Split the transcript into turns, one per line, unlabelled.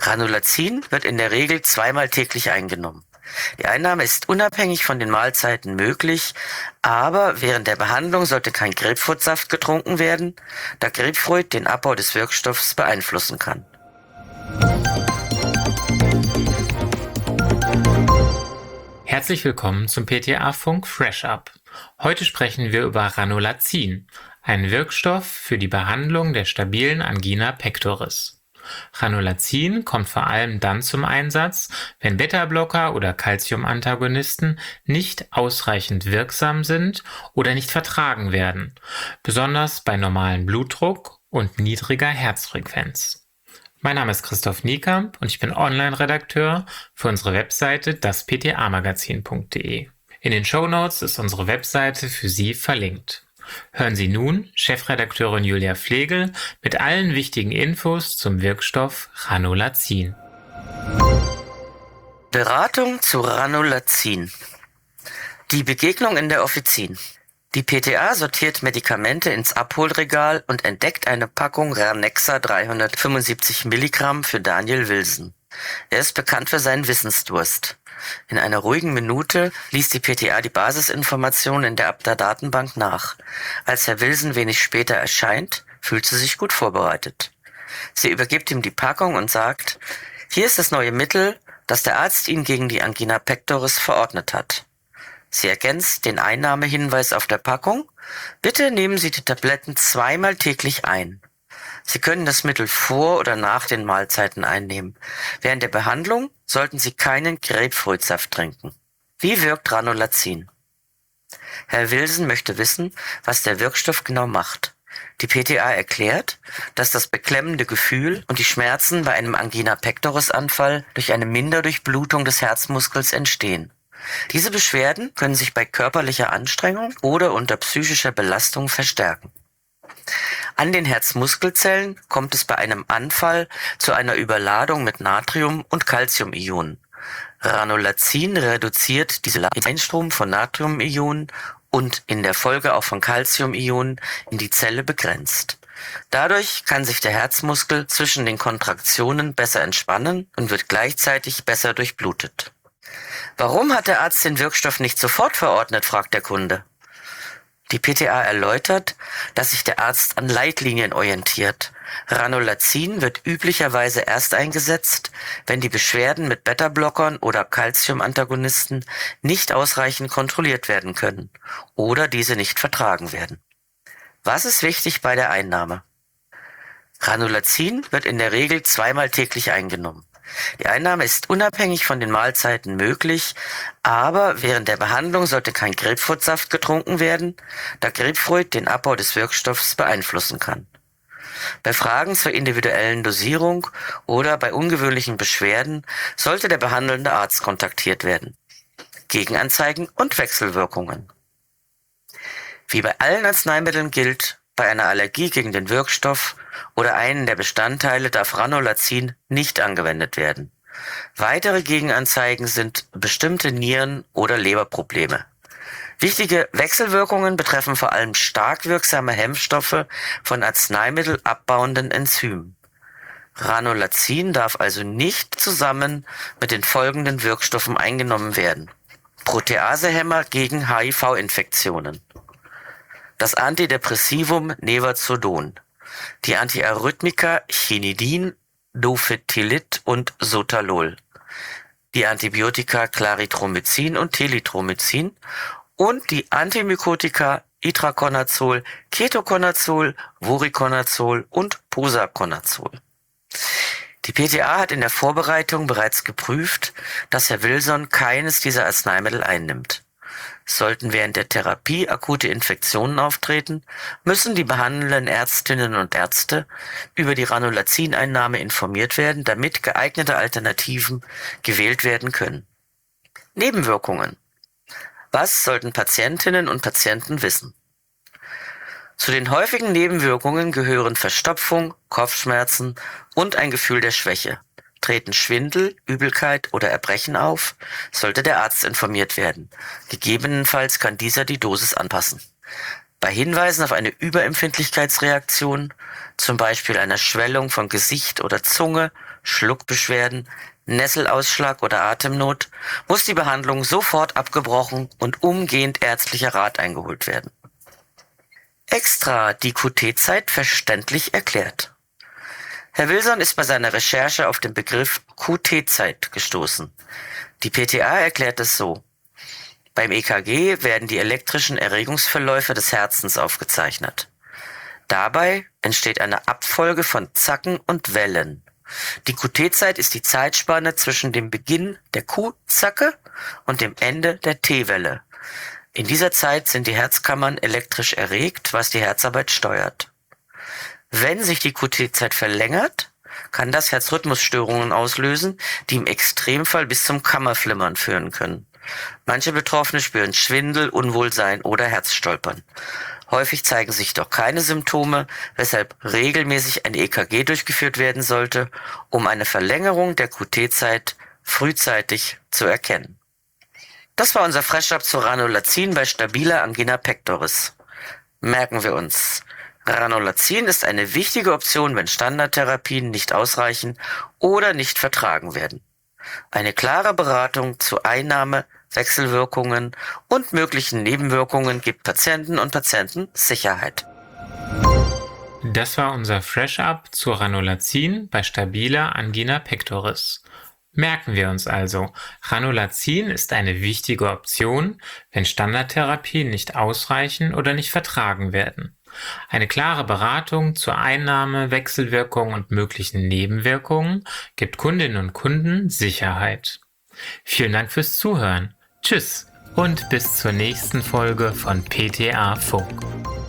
Ranolazin wird in der Regel zweimal täglich eingenommen. Die Einnahme ist unabhängig von den Mahlzeiten möglich, aber während der Behandlung sollte kein Grapefruitsaft getrunken werden, da Grapefruit den Abbau des Wirkstoffs beeinflussen kann.
Herzlich willkommen zum PTA-Funk Fresh Up. Heute sprechen wir über Ranolazin, einen Wirkstoff für die Behandlung der stabilen Angina pectoris. Ranolazin kommt vor allem dann zum Einsatz, wenn Beta-Blocker oder Calcium-Antagonisten nicht ausreichend wirksam sind oder nicht vertragen werden, besonders bei normalem Blutdruck und niedriger Herzfrequenz. Mein Name ist Christoph Niekamp und ich bin Online-Redakteur für unsere Webseite dasptamagazin.de. In den Shownotes ist unsere Webseite für Sie verlinkt. Hören Sie nun Chefredakteurin Julia Flegel mit allen wichtigen Infos zum Wirkstoff Ranolazin.
Beratung zu Ranolazin. Die Begegnung in der Offizin. Die PTA sortiert Medikamente ins Abholregal und entdeckt eine Packung Ranexa 375 Milligramm für Daniel Wilson. Er ist bekannt für seinen Wissensdurst. In einer ruhigen Minute liest die PTA die Basisinformationen in der Abda-Datenbank nach. Als Herr Wilson wenig später erscheint, fühlt sie sich gut vorbereitet. Sie übergibt ihm die Packung und sagt: Hier ist das neue Mittel, das der Arzt Ihnen gegen die Angina pectoris verordnet hat. Sie ergänzt den Einnahmehinweis auf der Packung: Bitte nehmen Sie die Tabletten zweimal täglich ein. Sie können das Mittel vor oder nach den Mahlzeiten einnehmen. Während der Behandlung sollten Sie keinen Grapefruitsaft trinken. Wie wirkt Ranolazin? Herr Wilson möchte wissen, was der Wirkstoff genau macht. Die PTA erklärt, dass das beklemmende Gefühl und die Schmerzen bei einem Angina pectoris Anfall durch eine Minderdurchblutung des Herzmuskels entstehen. Diese Beschwerden können sich bei körperlicher Anstrengung oder unter psychischer Belastung verstärken. An den Herzmuskelzellen kommt es bei einem Anfall zu einer Überladung mit Natrium- und Calcium-Ionen. Ranolazin reduziert diesen Einstrom von Natrium-Ionen und in der Folge auch von Calcium-Ionen in die Zelle begrenzt. Dadurch kann sich der Herzmuskel zwischen den Kontraktionen besser entspannen und wird gleichzeitig besser durchblutet. Warum hat der Arzt den Wirkstoff nicht sofort verordnet, fragt der Kunde. Die PTA erläutert, dass sich der Arzt an Leitlinien orientiert. Ranolazin wird üblicherweise erst eingesetzt, wenn die Beschwerden mit Beta-Blockern oder Calcium-Antagonisten nicht ausreichend kontrolliert werden können oder diese nicht vertragen werden. Was ist wichtig bei der Einnahme? Ranolazin wird in der Regel zweimal täglich eingenommen. Die Einnahme ist unabhängig von den Mahlzeiten möglich, aber während der Behandlung sollte kein Grapefruitsaft getrunken werden, da Grapefruit den Abbau des Wirkstoffs beeinflussen kann. Bei Fragen zur individuellen Dosierung oder bei ungewöhnlichen Beschwerden sollte der behandelnde Arzt kontaktiert werden. Gegenanzeigen und Wechselwirkungen. Wie bei allen Arzneimitteln gilt: Bei einer Allergie gegen den Wirkstoff oder einen der Bestandteile darf Ranolazin nicht angewendet werden. Weitere Gegenanzeigen sind bestimmte Nieren- oder Leberprobleme. Wichtige Wechselwirkungen betreffen vor allem stark wirksame Hemmstoffe von arzneimittelabbauenden Enzymen. Ranolazin darf also nicht zusammen mit den folgenden Wirkstoffen eingenommen werden: Proteasehemmer gegen HIV-Infektionen, das Antidepressivum Nevazodon, die Antiarrhythmika Chinidin, Dofetilit und Sotalol, die Antibiotika Clarithromycin und Telithromycin und die Antimykotika Itraconazol, Ketoconazol, Voriconazol und Posaconazol. Die PTA hat in der Vorbereitung bereits geprüft, dass Herr Wilson keines dieser Arzneimittel einnimmt. Sollten während der Therapie akute Infektionen auftreten, müssen die behandelnden Ärztinnen und Ärzte über die Ranolazin-Einnahme informiert werden, damit geeignete Alternativen gewählt werden können. Nebenwirkungen. Was sollten Patientinnen und Patienten wissen? Zu den häufigen Nebenwirkungen gehören Verstopfung, Kopfschmerzen und ein Gefühl der Schwäche. Treten Schwindel, Übelkeit oder Erbrechen auf, sollte der Arzt informiert werden. Gegebenenfalls kann dieser die Dosis anpassen. Bei Hinweisen auf eine Überempfindlichkeitsreaktion, zum Beispiel einer Schwellung von Gesicht oder Zunge, Schluckbeschwerden, Nesselausschlag oder Atemnot, muss die Behandlung sofort abgebrochen und umgehend ärztlicher Rat eingeholt werden. Extra die QT-Zeit verständlich erklärt. Herr Wilson ist bei seiner Recherche auf den Begriff QT-Zeit gestoßen. Die PTA erklärt es so: Beim EKG werden die elektrischen Erregungsverläufe des Herzens aufgezeichnet. Dabei entsteht eine Abfolge von Zacken und Wellen. Die QT-Zeit ist die Zeitspanne zwischen dem Beginn der Q-Zacke und dem Ende der T-Welle. In dieser Zeit sind die Herzkammern elektrisch erregt, was die Herzarbeit steuert. Wenn sich die QT-Zeit verlängert, kann das Herzrhythmusstörungen auslösen, die im Extremfall bis zum Kammerflimmern führen können. Manche Betroffene spüren Schwindel, Unwohlsein oder Herzstolpern. Häufig zeigen sich doch keine Symptome, weshalb regelmäßig ein EKG durchgeführt werden sollte, um eine Verlängerung der QT-Zeit frühzeitig zu erkennen. Das war unser Fresh-Up zu Ranolazin bei stabiler Angina pectoris. Merken wir uns: Ranolazin ist eine wichtige Option, wenn Standardtherapien nicht ausreichen oder nicht vertragen werden. Eine klare Beratung zu Einnahme, Wechselwirkungen und möglichen Nebenwirkungen gibt Patienten und Patienten Sicherheit.
Das war unser Fresh-Up zu Ranolazin bei stabiler Angina pectoris. Merken wir uns also: Ranolazin ist eine wichtige Option, wenn Standardtherapien nicht ausreichen oder nicht vertragen werden. Eine klare Beratung zur Einnahme, Wechselwirkungen und möglichen Nebenwirkungen gibt Kundinnen und Kunden Sicherheit. Vielen Dank fürs Zuhören. Tschüss und bis zur nächsten Folge von PTA Funk.